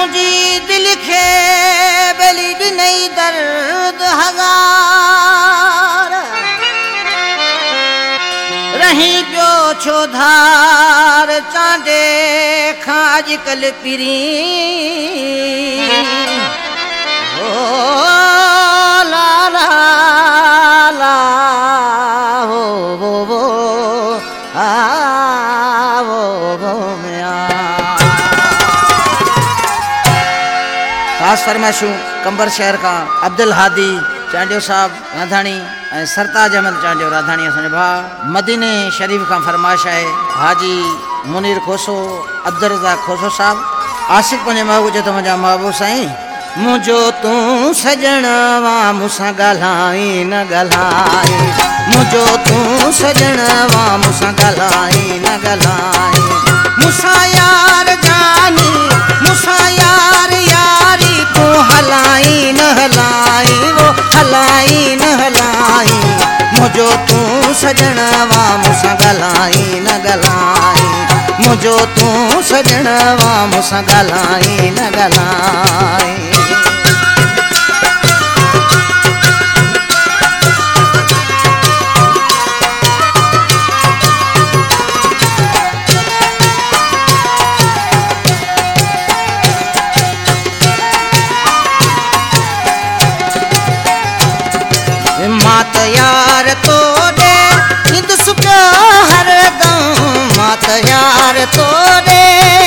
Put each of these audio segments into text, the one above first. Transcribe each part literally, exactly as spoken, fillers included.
मुझी दिल खे बेली ॾिनई दर्द हज़ार रही पियो छो धार चांडे खां अॼुकल्ह पिरी ओ ला ला ला हो वो वो आ वो वो मिया ख़ासि फरमाइशूं कंबर शहर का अब्दुल हादी चांडियो साहब राधाणी ऐं सरताज अहमद चांडियो राधाणी असांजो भाउ मदीने शरीफ़ का फरमाइश है हाजी मुनीर खोसो अब्दुल रज़ाक खोसो साहब आशिक़ पंहिंजे महबूब चए थो मुंहिंजा महबूब साईं मुंहिंजो तूं सजण वा मूंसां ॻाल्हाई न ॻाल्हाई मुंहिंजो तूं सजण वा मूंसां ॻाल्हाई न ॻाल्हाई मूंसां यार जानी मूंसां यार यारी तूं हलाई न हलाई वो हलाई न हलाई मुंहिंजो तूं सजण वा मूंसां ॻाल्हाई न ॻाल्हाई मुंहिंजो तूं सजण वा मूंसां ॻाल्हाई न ॻाल्हाई मात यार तोड़े निंद सुपियो हरदम मात यार तोड़े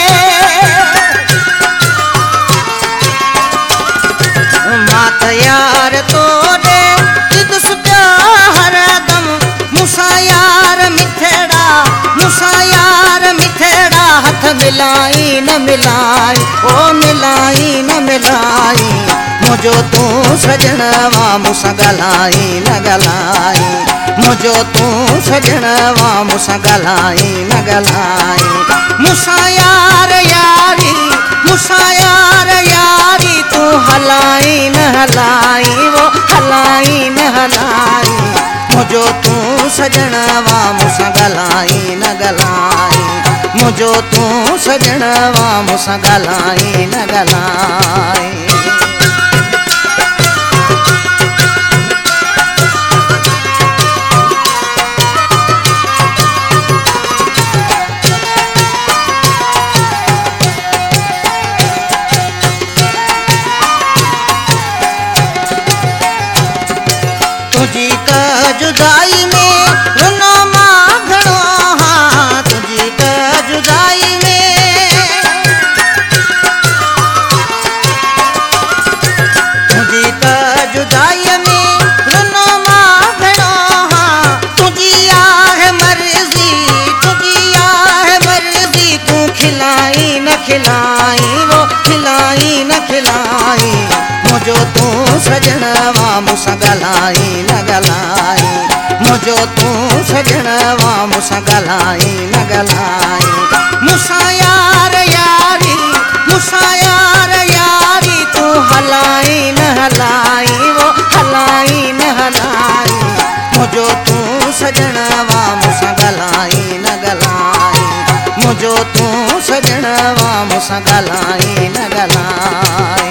मात यार तोड़े निंद सुपियो हरदम मूंसां यार मिठड़ा मूंसां यार मिठड़ा हथ मिलाई न मिलाई ओ मिलाई न मिलाई मुंहिंजो तूं सजण वा मूंसां ॻाल्हाई न ॻाल्हाई मुंहिंजो तूं सजण वा मूंसां ॻाल्हाई न ॻाल्हाई मूंसां यार यारी मूंसां यार यारी तूं हलाई न हलाई वो हलाई न हलाई मुंहिंजो तूं सजण वा मूंसां ॻाल्हाई न ॻाल्हाई मुंहिंजो तूं सजण वा मूंसां ॻाल्हाई न ॻाल्हाई तुझी का जुदाई में रुनो मां घणो हाँ तुझी का जुदाई में तुझी का जुदाई में रुनो मां घणो हाँ तुझी आहे मर्जी तुझी आहे मर्जी तूं खिलाई न खिलाई वो खिलाई न खिलाई मुंहिंजो तूं सजण वा मूंसां ॻाल्हाई न ॻाल्हाई मुंहिंजो तूं सजण वा मूंसां ॻाल्हाई न ॻाल्हाई मूंसां यार यारी मूंसां यार यारी तूं हलाई न हलाई वो हलाई न हलाई मुंहिंजो तूं सजण वा मूंसां ॻाल्हाई न ॻाल्हाई मुंहिंजो तूं सजण वा मूंसां ॻाल्हाई न ॻाल्हाई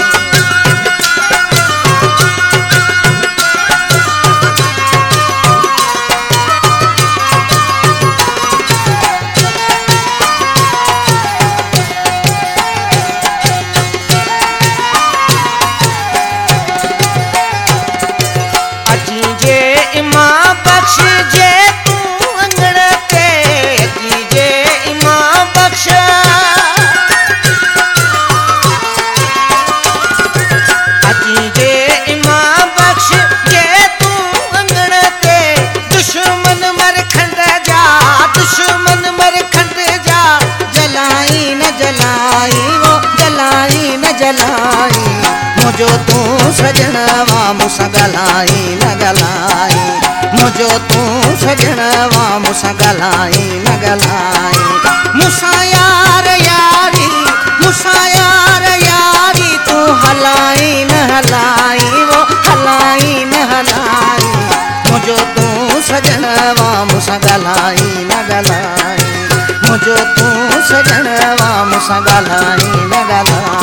मुंहिंजो तूं सजण वा मूंसां ॻाल्हाई न ॻाल्हाई मुंहिंजो तूं सजण वा मूंसां ॻाल्हाई न ॻाल्हाई मूंसां यार यारी मूंसां यार यारी तूं हलाई न हलाई वो हलाई न हलाई मुंहिंजो तूं सजण वा मूंसां ॻाल्हाई न ॻाल्हाई मुंहिंजो तूं सजण वा मूंसां ॻाल्हाई न ॻाल्हाई